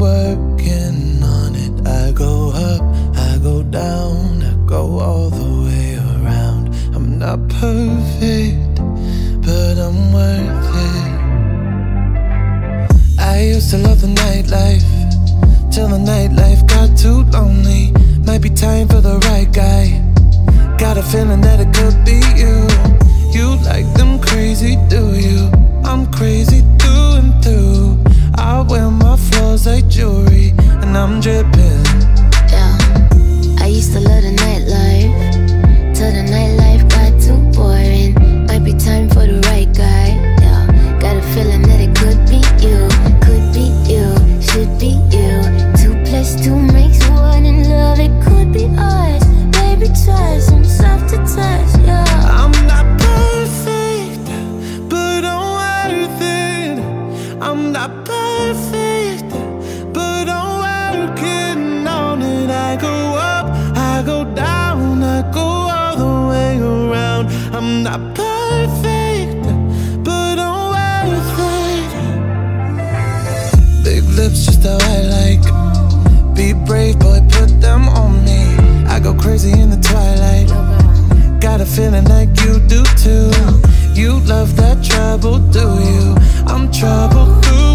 working on it. I go up, I go down, I go all the way around. I'm not perfect, but I'm worth it. I used to love the nightlife, till the nightlife got too lonely. Might be time for the right guy. Got a feeling that it could be you. You like them crazy, do you? I'm crazy through and through. I wear my flaws like jewelry, and I'm dripping. Yeah, I used to love the nightlife, till the nightlife got too boring. Might be time for the right guy. Yeah, got a feeling that it could be you. Could be you, should be you. 2 + 2 makes 1 in love. It could be us. Baby, try some soft to touch. Yeah, I'm not perfect, but I'm worth it. I'm not perfect, but I'm working on it. I go up, I go down, I go all the way around. I'm not perfect, but I'm worth it. Big lips, just how I like. Be brave, boy, put them on me. I go crazy in the twilight. Got a feeling like you do too. You love that trouble, do you? I'm trouble through